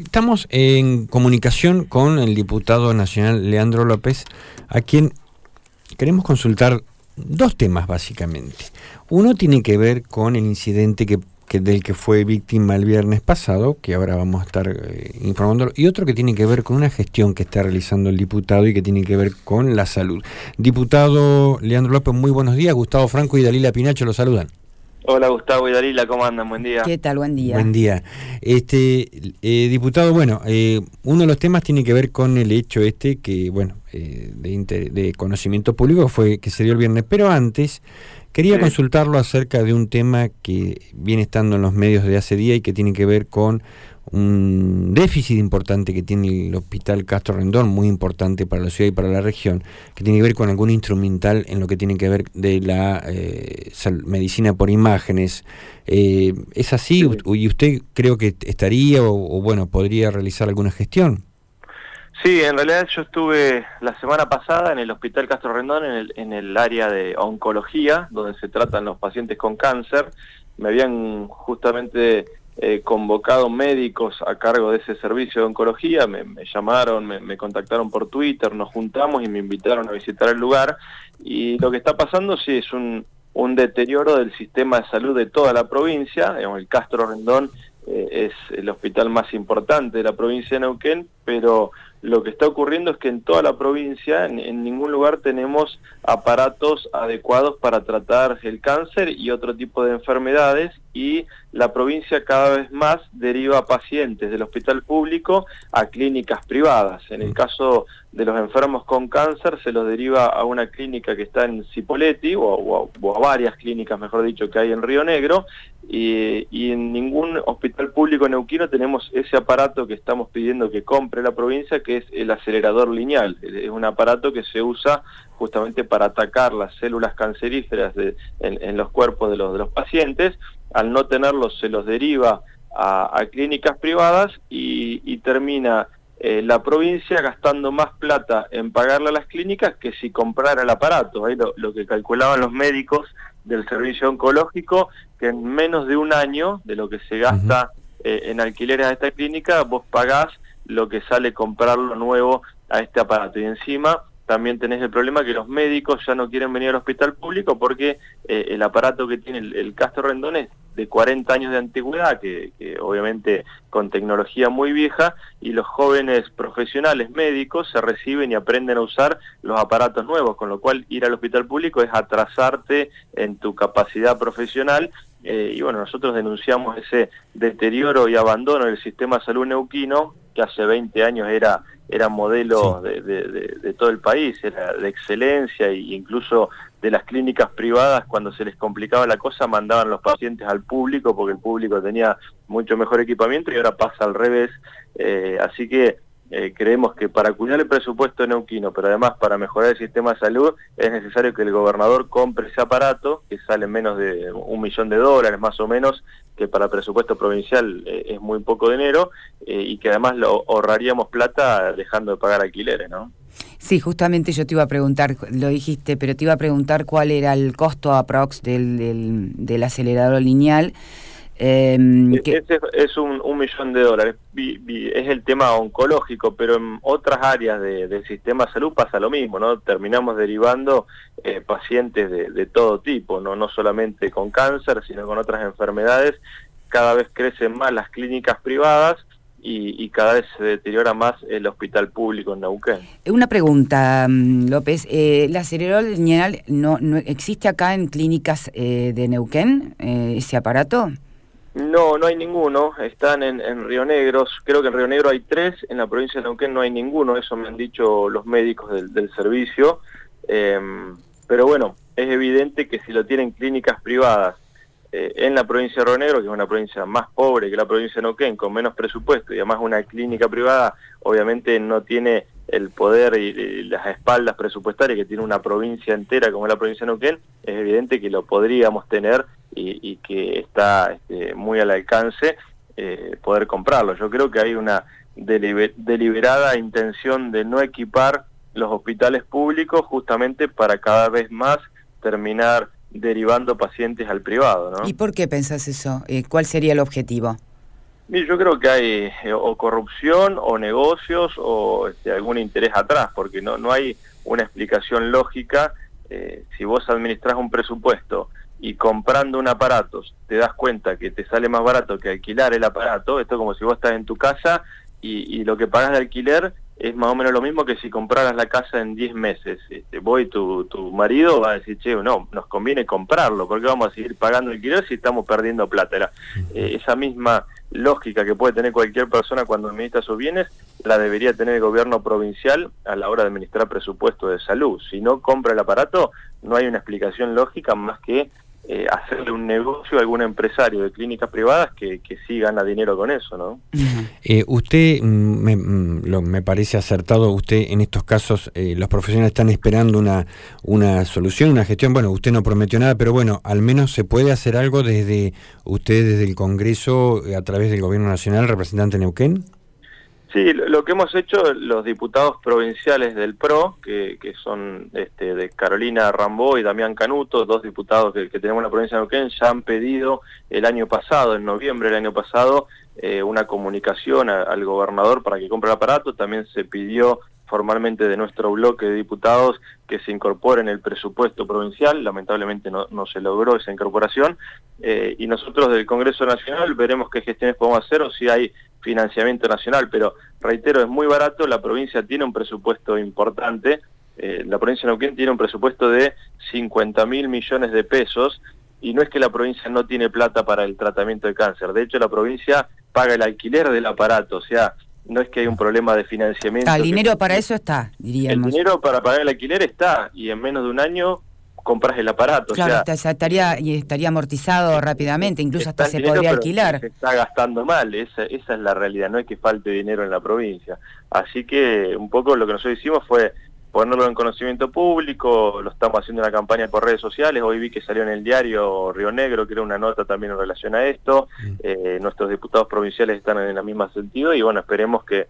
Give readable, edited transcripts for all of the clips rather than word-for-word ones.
Estamos en comunicación con el diputado nacional Leandro López, a quien queremos consultar dos temas básicamente. Uno tiene que ver con el incidente del que fue víctima el viernes pasado, que ahora vamos a estar informándolo, y otro que tiene que ver con una gestión que está realizando el diputado y que tiene que ver con la salud. Diputado Leandro López, muy buenos días. Gustavo Franco y Dalila Pinacho lo saludan. Hola Gustavo y Dalila, ¿cómo andan? Buen día. ¿Qué tal? Buen día. Buen día. Diputado, bueno, uno de los temas tiene que ver con el hecho que, bueno, de conocimiento público fue que se dio el viernes, pero antes quería consultarlo acerca de un tema que viene estando en los medios de hace día y que tiene que ver con un déficit importante que tiene el Hospital Castro Rendón, muy importante para la ciudad y para la región, que tiene que ver con algún instrumental en lo que tiene que ver de la medicina por imágenes. ¿Es así? ¿Y usted creo que estaría o bueno, podría realizar alguna gestión? Sí, en realidad yo estuve la semana pasada en el Hospital Castro Rendón en el área de oncología, donde se tratan los pacientes con cáncer. Me habían justamente convocado médicos a cargo de ese servicio de oncología, me llamaron, me contactaron por Twitter, nos juntamos y me invitaron a visitar el lugar. Y lo que está pasando sí es un deterioro del sistema de salud de toda la provincia. Digamos, el Castro Rendón es el hospital más importante de la provincia de Neuquén, pero lo que está ocurriendo es que en toda la provincia, en ningún lugar tenemos aparatos adecuados para tratar el cáncer y otro tipo de enfermedades, y la provincia cada vez más deriva pacientes del hospital público a clínicas privadas. En el caso de los enfermos con cáncer se los deriva a una clínica que está en Cipolletti, o a varias clínicas, mejor dicho, que hay en Río Negro, y en ningún hospital público neuquino tenemos ese aparato que estamos pidiendo que compre la provincia, que es el acelerador lineal. Es un aparato que se usa justamente para atacar las células cancerígenas en los cuerpos de los pacientes. Al no tenerlos se los deriva a clínicas privadas y termina la provincia gastando más plata en pagarle a las clínicas que si comprara el aparato. Ahí lo que calculaban los médicos del servicio oncológico, que en menos de un año de lo que se gasta en alquileres a esta clínica, vos pagás lo que sale comprarlo nuevo a este aparato. Y encima también tenés el problema que los médicos ya no quieren venir al hospital público porque el aparato que tiene el Castro Rendón es de 40 años de antigüedad, que obviamente con tecnología muy vieja, y los jóvenes profesionales médicos se reciben y aprenden a usar los aparatos nuevos, con lo cual ir al hospital público es atrasarte en tu capacidad profesional. Y bueno, nosotros denunciamos ese deterioro y abandono del sistema de salud neuquino, que hace 20 años era modelo de todo el país, era de excelencia, e incluso de las clínicas privadas, cuando se les complicaba la cosa, mandaban los pacientes al público, porque el público tenía mucho mejor equipamiento, y ahora pasa al revés. Así que creemos que para cuidar el presupuesto neuquino, pero además para mejorar el sistema de salud, es necesario que el gobernador compre ese aparato, que sale menos de $1 millón más o menos, que para el presupuesto provincial es muy poco dinero, y que además lo ahorraríamos plata dejando de pagar alquileres, ¿no? Sí, justamente yo te iba a preguntar, lo dijiste, pero te iba a preguntar cuál era el costo aprox del acelerador lineal. Ese es $1 millón. Es el tema oncológico, pero en otras áreas del sistema de salud pasa lo mismo, ¿no? Terminamos derivando pacientes de todo tipo, no solamente con cáncer, sino con otras enfermedades. Cada vez crecen más las clínicas privadas y cada vez se deteriora más el hospital público en Neuquén. Una pregunta, López, ¿el acelerador lineal no existe acá en clínicas de Neuquén, ese aparato? No hay ninguno, están en Río Negro. Creo que en Río Negro hay 3, en la provincia de Neuquén no hay ninguno, eso me han dicho los médicos del servicio. Pero bueno, es evidente que si lo tienen clínicas privadas en la provincia de Río Negro, que es una provincia más pobre que la provincia de Neuquén, con menos presupuesto, y además una clínica privada obviamente no tiene el poder y las espaldas presupuestarias que tiene una provincia entera como es la provincia de Neuquén, es evidente que lo podríamos tener y que está muy al alcance poder comprarlo. Yo creo que hay una deliberada intención de no equipar los hospitales públicos justamente para cada vez más terminar derivando pacientes al privado, ¿no? ¿Y por qué pensás eso? ¿Cuál sería el objetivo? Y yo creo que hay o corrupción o negocios o algún interés atrás, porque no hay una explicación lógica. Si vos administrás un presupuesto y comprando un aparato te das cuenta que te sale más barato que alquilar el aparato, esto es como si vos estás en tu casa y lo que pagás de alquiler es más o menos lo mismo que si compraras la casa en 10 meses. Vos y tu marido va a decir, che, no, nos conviene comprarlo, porque vamos a seguir pagando alquiler si estamos perdiendo plata. Esa misma lógica que puede tener cualquier persona cuando administra sus bienes, la debería tener el gobierno provincial a la hora de administrar presupuesto de salud. Si no compra el aparato, no hay una explicación lógica más que hacerle un negocio a algún empresario de clínicas privadas que sí gana dinero con eso, ¿no? Usted, me parece acertado, usted en estos casos, los profesionales están esperando una solución, una gestión. Bueno, usted no prometió nada, pero bueno, al menos se puede hacer algo desde usted, desde el Congreso, a través del Gobierno Nacional, representante Neuquén. Sí, lo que hemos hecho los diputados provinciales del PRO, que son de Carolina Rambó y Damián Canuto, dos diputados que tenemos en la provincia de Neuquén, ya han pedido el año pasado, en noviembre del año pasado, una comunicación al gobernador para que compre el aparato. También se pidió formalmente de nuestro bloque de diputados que se incorpore en el presupuesto provincial. Lamentablemente no se logró esa incorporación, y nosotros del Congreso Nacional veremos qué gestiones podemos hacer o si hay financiamiento nacional, pero reitero, es muy barato. La provincia tiene un presupuesto importante, la provincia de Neuquén tiene un presupuesto de 50.000 millones de pesos, y no es que la provincia no tiene plata para el tratamiento de cáncer. De hecho, la provincia paga el alquiler del aparato, o sea, no es que hay un problema de financiamiento. El dinero para eso está, diríamos. El dinero para pagar el alquiler está, y en menos de un año compras el aparato. Claro, o sea, estaría amortizado rápidamente, incluso hasta se podría alquilar. Se está gastando mal, esa es la realidad, no es que falte dinero en la provincia. Así que un poco lo que nosotros hicimos fue ponerlo en conocimiento público. Lo estamos haciendo en la campaña por redes sociales. Hoy vi que salió en el diario Río Negro, que era una nota también en relación a esto. Nuestros diputados provinciales están en el mismo sentido, y bueno, esperemos que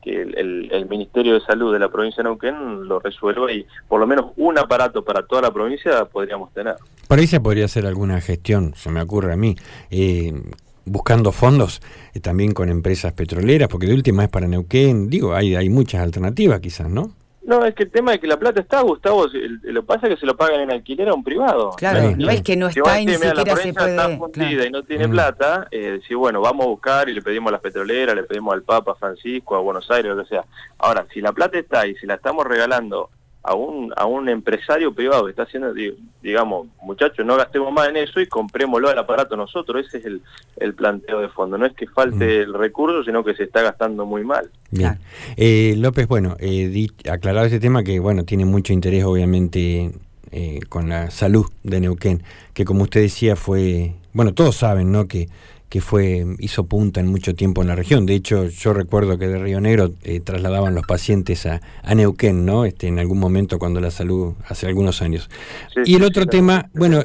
el Ministerio de Salud de la provincia de Neuquén lo resuelva, y por lo menos un aparato para toda la provincia podríamos tener. Por ahí se podría hacer alguna gestión, se me ocurre a mí, buscando fondos también con empresas petroleras, porque de última es para Neuquén. Digo, hay muchas alternativas quizás, ¿no? No, es que el tema de que la plata está, Gustavo, lo que pasa es que se lo pagan en alquiler a un privado. Claro, no es que no está y ni siquiera se puede... está fundida y no tiene plata, si bueno, vamos a buscar y le pedimos a las petroleras, le pedimos al Papa Francisco, a Buenos Aires, lo que sea. Ahora, si la plata está y si la estamos regalando a un empresario privado que está haciendo, digamos, muchachos, no gastemos más en eso y comprémoslo al aparato nosotros. Ese es el planteo de fondo. No es que falte el recurso, sino que se está gastando muy mal. Bien. López, bueno, aclarado este tema que, bueno, tiene mucho interés, obviamente, con la salud de Neuquén, que como usted decía fue, bueno, todos saben, ¿no?, que hizo punta en mucho tiempo en la región. De hecho, yo recuerdo que de Río Negro trasladaban los pacientes a Neuquén, ¿no? En algún momento cuando la salud, hace algunos años. Sí, y el otro tema, bueno,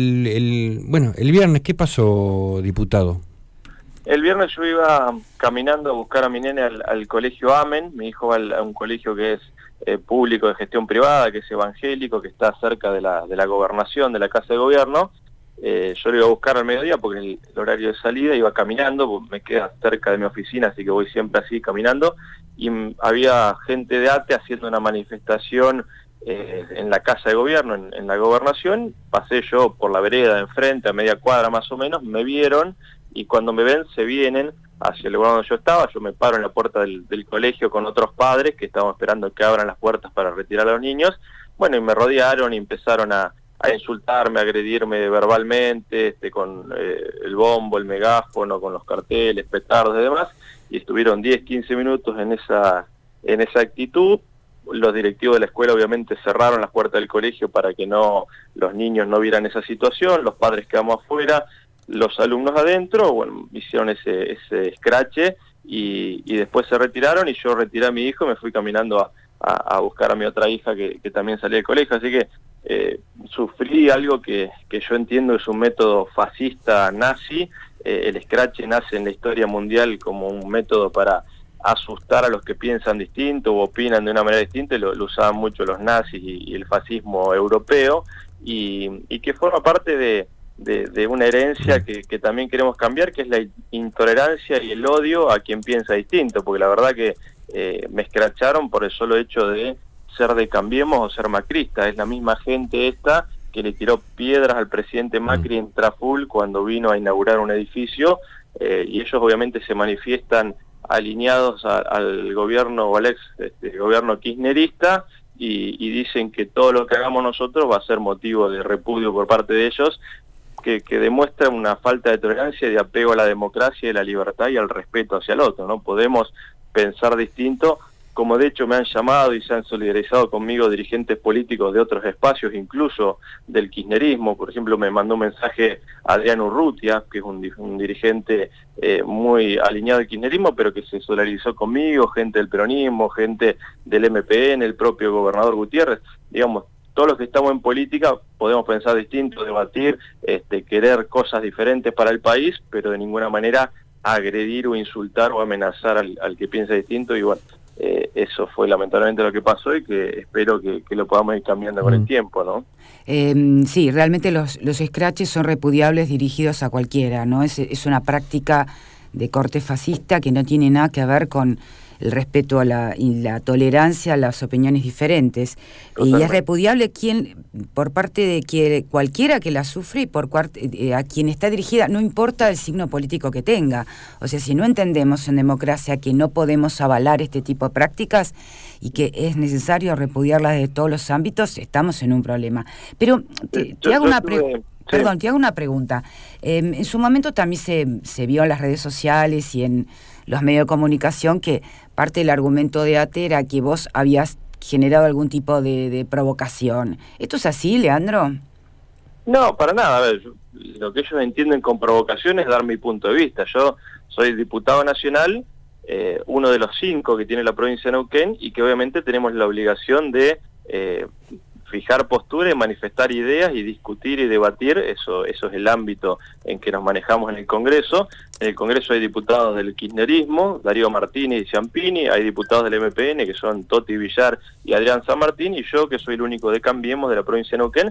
el viernes, ¿qué pasó, diputado? El viernes yo iba caminando a buscar a mi nene al colegio Amen. Mi hijo va a un colegio que es público de gestión privada, que es evangélico, que está cerca de la gobernación, de la Casa de Gobierno. Yo lo iba a buscar al mediodía porque el horario de salida, iba caminando, me queda cerca de mi oficina, así que voy siempre así caminando, y había gente de ATE haciendo una manifestación en la Casa de Gobierno, en la gobernación. Pasé yo por la vereda de enfrente, a media cuadra más o menos, me vieron, y cuando me ven se vienen hacia el lugar donde yo estaba. Yo me paro en la puerta del colegio con otros padres que estaban esperando que abran las puertas para retirar a los niños. Bueno, y me rodearon y empezaron a insultarme, a agredirme verbalmente, con el bombo, el megáfono, con los carteles, petardos y demás, y estuvieron 10-15 minutos en esa actitud. Los directivos de la escuela obviamente cerraron las puertas del colegio para que los niños no vieran esa situación. Los padres quedamos afuera, los alumnos adentro. Bueno, hicieron ese escrache y después se retiraron, y yo retiré a mi hijo y me fui caminando a buscar a mi otra hija que también salía del colegio. Así que sufrí algo que yo entiendo es un método fascista nazi. El escrache nace en la historia mundial como un método para asustar a los que piensan distinto o opinan de una manera distinta, y lo usaban mucho los nazis y el fascismo europeo, y que forma parte de de una herencia que también queremos cambiar, que es la intolerancia y el odio a quien piensa distinto, porque la verdad que me escracharon por el solo hecho de ser de Cambiemos o ser macrista. Es la misma gente esta que le tiró piedras al presidente Macri en Traful cuando vino a inaugurar un edificio, y ellos obviamente se manifiestan alineados al gobierno o al ex gobierno kirchnerista, y dicen que todo lo que hagamos nosotros va a ser motivo de repudio por parte de ellos, que demuestra una falta de tolerancia y de apego a la democracia y la libertad y al respeto hacia el otro. No podemos pensar distinto, como de hecho me han llamado y se han solidarizado conmigo dirigentes políticos de otros espacios, incluso del kirchnerismo. Por ejemplo, me mandó un mensaje Adrián Urrutia, que es un dirigente muy alineado al kirchnerismo, pero que se solidarizó conmigo, gente del peronismo, gente del MPN, el propio gobernador Gutiérrez. Digamos, todos los que estamos en política podemos pensar distinto, debatir, querer cosas diferentes para el país, pero de ninguna manera agredir o insultar o amenazar al que piensa distinto. Y bueno, eso fue lamentablemente lo que pasó, y que espero que lo podamos ir cambiando con el tiempo, ¿no? Sí, realmente los scratches son repudiables dirigidos a cualquiera, ¿no? Es una práctica de corte fascista que no tiene nada que ver con el respeto a y la tolerancia a las opiniones diferentes. Totalmente. Y es repudiable por parte de cualquiera que la sufre, y a quien está dirigida, no importa el signo político que tenga. O sea, si no entendemos en democracia que no podemos avalar este tipo de prácticas y que es necesario repudiarlas de todos los ámbitos, estamos en un problema. Pero te hago una pregunta. Perdón, te hago una pregunta. En su momento también se vio en las redes sociales y en los medios de comunicación que parte del argumento de ATE era que vos habías generado algún tipo de provocación. ¿Esto es así, Leandro? No, para nada. A ver, lo que ellos entienden con provocación es dar mi punto de vista. Yo soy diputado nacional, uno de los 5 que tiene la provincia de Neuquén, y que obviamente tenemos la obligación de fijar postura y manifestar ideas y discutir y debatir. Eso es el ámbito en que nos manejamos en el Congreso. En el Congreso hay diputados del kirchnerismo, Darío Martínez y Ciampini, hay diputados del MPN que son Toti Villar y Adrián San Martín, y yo que soy el único de Cambiemos de la provincia de Neuquén,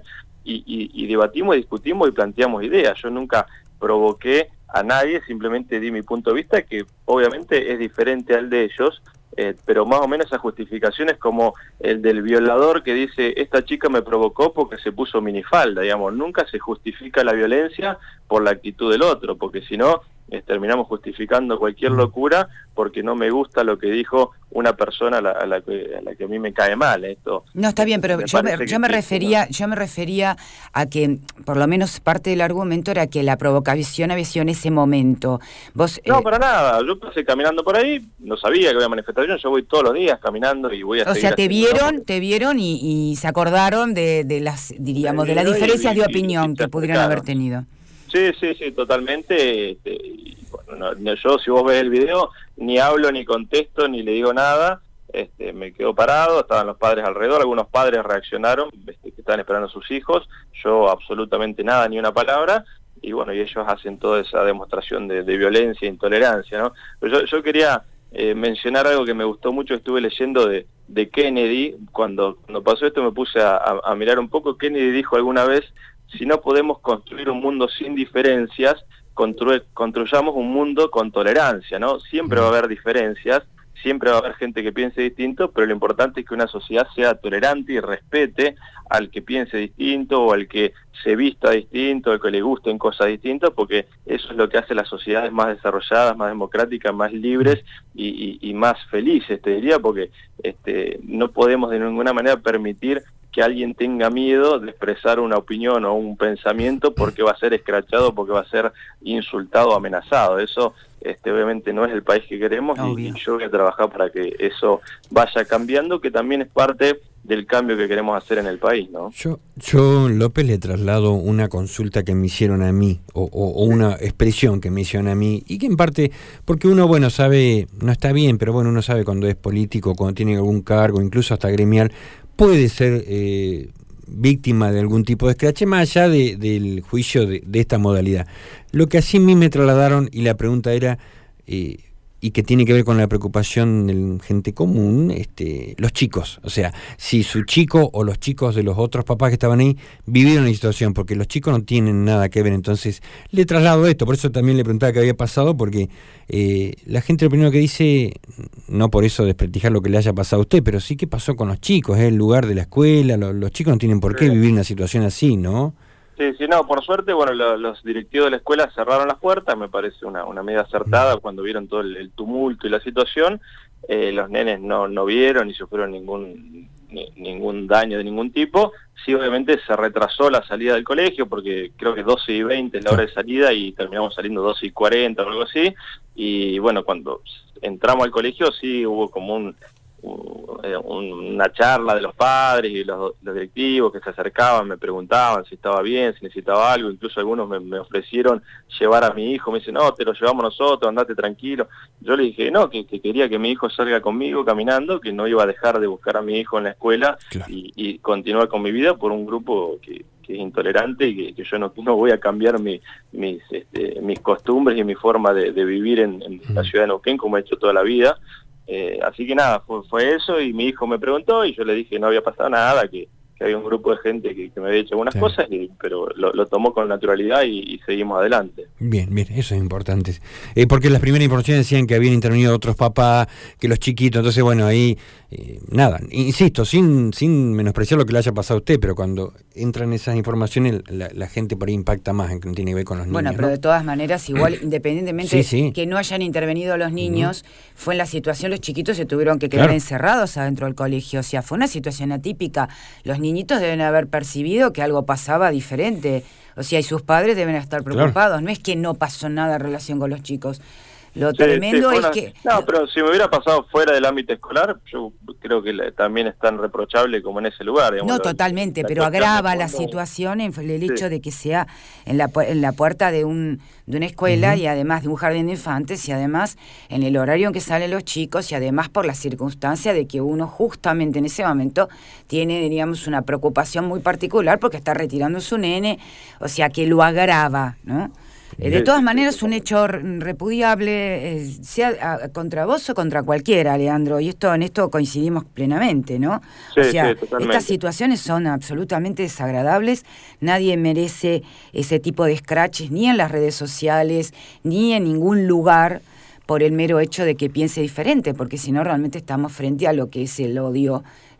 y debatimos, discutimos y planteamos ideas. Yo nunca provoqué a nadie, simplemente di mi punto de vista, que obviamente es diferente al de ellos, pero más o menos esas justificaciones como el del violador que dice, esta chica me provocó porque se puso minifalda, digamos, nunca se justifica la violencia por la actitud del otro, porque si no, terminamos justificando cualquier locura porque no me gusta lo que dijo una persona a la que a mí me cae mal. Esto no, está bien, pero yo me refería a que por lo menos parte del argumento era que la provocación había sido en ese momento. Vos no, para nada. Yo pasé caminando por ahí, no sabía que había manifestación, yo voy todos los días caminando y voy a seguir. O sea, te vieron y se acordaron de las, diríamos, de las diferencias de opinión que pudieran haber tenido. Sí, totalmente. Bueno, yo, si vos ves el video, ni hablo, ni contesto, ni le digo nada. Me quedo parado, estaban los padres alrededor, algunos padres reaccionaron, que estaban esperando a sus hijos, yo absolutamente nada, ni una palabra, y bueno, y ellos hacen toda esa demostración de violencia e intolerancia, ¿no? Pero yo quería mencionar algo que me gustó mucho, estuve leyendo de Kennedy. Cuando pasó esto me puse a mirar un poco. Kennedy dijo alguna vez, si no podemos construir un mundo sin diferencias, construyamos un mundo con tolerancia, ¿no? Siempre va a haber diferencias, siempre va a haber gente que piense distinto, pero lo importante es que una sociedad sea tolerante y respete al que piense distinto, o al que se vista distinto, al que le gusten cosas distintas, porque eso es lo que hace las sociedades más desarrolladas, más democráticas, más libres y más felices, te diría, porque no podemos de ninguna manera permitir que alguien tenga miedo de expresar una opinión o un pensamiento porque va a ser escrachado, porque va a ser insultado o amenazado. Eso obviamente no es el país que queremos, y yo voy a trabajar para que eso vaya cambiando, que también es parte del cambio que queremos hacer en el país, ¿no? Yo López, le traslado una consulta que me hicieron a mí, o una expresión que me hicieron a mí, y que en parte, porque uno, bueno, sabe, no está bien, pero bueno, uno sabe cuando es político, cuando tiene algún cargo, incluso hasta gremial, puede ser víctima de algún tipo de escrache, más allá del juicio de esta modalidad. Lo que así a mí me trasladaron, y la pregunta era, y y que tiene que ver con la preocupación de gente común, los chicos. O sea, si su chico o los chicos de los otros papás que estaban ahí vivieron la situación, porque los chicos no tienen nada que ver. Entonces, le traslado esto, por eso también le preguntaba qué había pasado, porque la gente lo primero que dice, no por eso desprestigiar lo que le haya pasado a usted, pero sí qué pasó con los chicos, el lugar de la escuela, los chicos no tienen por qué vivir una situación así, ¿no? Sí, sí, no, por suerte, bueno, los directivos de la escuela cerraron las puertas, me parece una medida acertada cuando vieron todo el tumulto y la situación. Los nenes no vieron ni sufrieron ningún daño de ningún tipo. Sí, obviamente se retrasó la salida del colegio, porque creo que 12:20 es la hora de salida y terminamos saliendo 12:40 o algo así. Y bueno, cuando entramos al colegio sí hubo como una charla de los padres y los directivos que se acercaban, me preguntaban si estaba bien, si necesitaba algo, incluso algunos me ofrecieron llevar a mi hijo, me dicen, no, te lo llevamos nosotros, andate tranquilo. Yo le dije, no, que quería que mi hijo salga conmigo caminando, que no iba a dejar de buscar a mi hijo en la escuela, claro, y continuar con mi vida por un grupo que es intolerante y que yo no voy a cambiar mis costumbres y mi forma de vivir en la ciudad de Neuquén como he hecho toda la vida. Así que nada, fue eso, y mi hijo me preguntó y yo le dije que no había pasado nada, que había un grupo de gente que me había hecho algunas cosas, pero lo tomó con naturalidad y seguimos adelante. Bien, eso es importante. Porque las primeras informaciones decían que habían intervenido otros papás, que los chiquitos, entonces bueno, ahí nada, insisto, sin menospreciar lo que le haya pasado a usted, pero cuando entran esas informaciones la gente por ahí impacta más, en que no tiene que ver con los niños. Bueno, pero de todas maneras, igual, independientemente que no hayan intervenido los niños, fue en la situación, los chiquitos se tuvieron que quedar encerrados adentro del colegio, o sea, fue una situación atípica. Los niñitos deben haber percibido que algo pasaba diferente, o sea, y sus padres deben estar preocupados. No es que no pasó nada en relación con los chicos. Lo tremendo es que... No, pero si me hubiera pasado fuera del ámbito escolar, yo creo que también es tan reprochable como en ese lugar. Digamos, no, totalmente, pero agrava la situación en el hecho de que sea en la puerta de una escuela y además de un jardín de infantes y además en el horario en que salen los chicos y además por la circunstancia de que uno justamente en ese momento tiene, diríamos, una preocupación muy particular porque está retirando a su nene, o sea que lo agrava, ¿no? De todas maneras, un hecho repudiable, sea contra vos o contra cualquiera, Leandro, y en esto coincidimos plenamente, ¿no? Sí, o sea, totalmente. Estas situaciones son absolutamente desagradables, nadie merece ese tipo de scratches, ni en las redes sociales, ni en ningún lugar, por el mero hecho de que piense diferente, porque si no realmente estamos frente a lo que es el odio,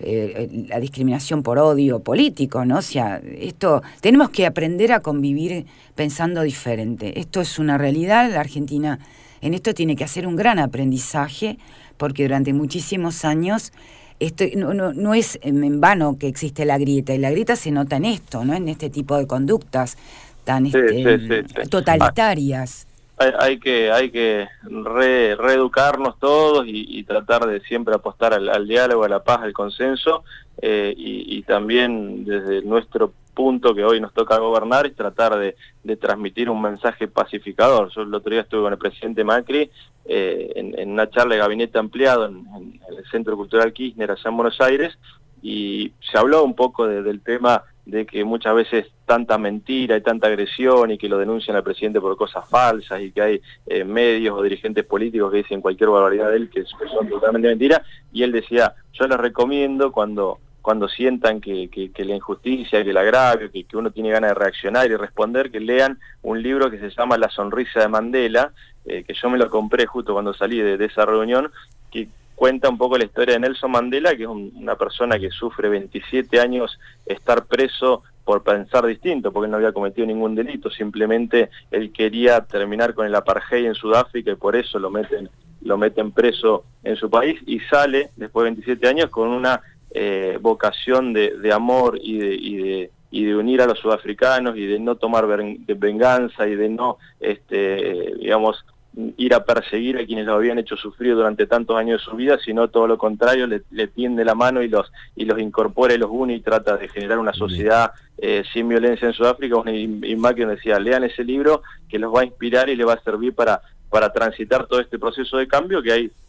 la discriminación por odio político, ¿no? O sea, tenemos que aprender a convivir pensando diferente. Esto es una realidad, la Argentina en esto tiene que hacer un gran aprendizaje, porque durante muchísimos años no es en vano que existe la grieta, y la grieta se nota en esto, ¿no? En este tipo de conductas tan totalitarias. Hay que reeducarnos todos y tratar de siempre apostar al diálogo, a la paz, al consenso, y también desde nuestro punto que hoy nos toca gobernar es tratar de transmitir un mensaje pacificador. Yo el otro día estuve con el presidente Macri en una charla de gabinete ampliado en el Centro Cultural Kirchner allá en Buenos Aires, y se habló un poco del tema de que muchas veces tanta mentira y tanta agresión y que lo denuncian al presidente por cosas falsas y que hay medios o dirigentes políticos que dicen cualquier barbaridad de él que son totalmente mentiras, y él decía, yo les recomiendo cuando sientan que la injusticia, que el agravio, que uno tiene ganas de reaccionar y responder, que lean un libro que se llama La sonrisa de Mandela, que yo me lo compré justo cuando salí de esa reunión, que cuenta un poco la historia de Nelson Mandela, que es una persona que sufre 27 años estar preso por pensar distinto, porque él no había cometido ningún delito, simplemente él quería terminar con el apartheid en Sudáfrica y por eso lo meten preso en su país, y sale después de 27 años con una vocación de amor y de unir a los sudafricanos y de no tomar venganza y de no, digamos, ir a perseguir a quienes lo habían hecho sufrir durante tantos años de su vida, sino todo lo contrario, le tiende la mano y los incorpora y los une y trata de generar una sociedad sin violencia en Sudáfrica. Y Macri decía, lean ese libro que los va a inspirar y les va a servir para transitar todo este proceso de cambio, que hay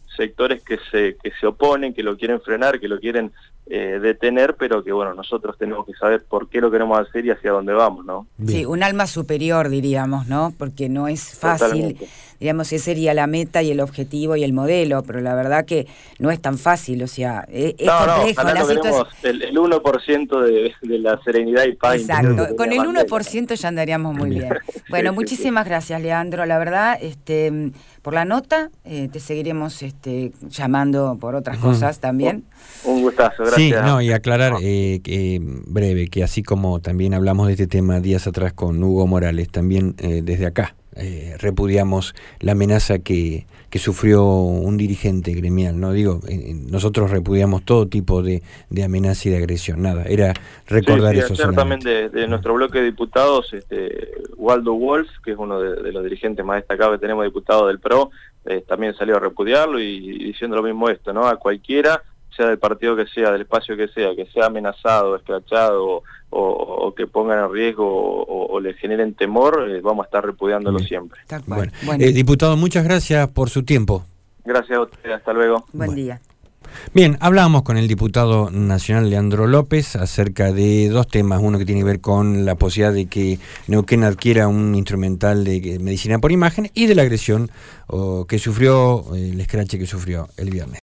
sectores que se oponen, que lo quieren frenar, que lo quieren detener, pero que bueno, nosotros tenemos que saber por qué lo queremos hacer y hacia dónde vamos, ¿no? Bien. Sí, un alma superior, diríamos, ¿no? Porque no es fácil. Totalmente. Digamos, ese sería la meta y el objetivo y el modelo, pero la verdad que no es tan fácil, o sea, es complejo. No tenemos el 1% de la serenidad y paz. Exacto, con el 1% ya andaríamos muy bien. Bueno, muchísimas gracias, Leandro, la verdad, por la nota, te seguiremos llamando por otras cosas también. Un gustazo, gracias. Sí, y aclarar breve, que así como también hablamos de este tema días atrás con Hugo Morales, también desde acá repudiamos la amenaza que sufrió un dirigente gremial, ¿no? Digo, nosotros repudiamos todo tipo de amenaza y de agresión, nada, era recordar eso solamente. También de nuestro bloque de diputados, Waldo Wolf, que es uno de los dirigentes más destacados que tenemos, diputado del PRO, también salió a repudiarlo y diciendo lo mismo esto, ¿no? A cualquiera, sea del partido que sea, del espacio que sea amenazado, escrachado o que pongan en riesgo o le generen temor, vamos a estar repudiándolo siempre. Bueno. Diputado, muchas gracias por su tiempo. Gracias a usted, hasta luego. Buen día. Bien, hablábamos con el diputado nacional Leandro López acerca de dos temas, uno que tiene que ver con la posibilidad de que Neuquén adquiera un instrumental de medicina por imagen y de la agresión que sufrió, el escrache que sufrió el viernes.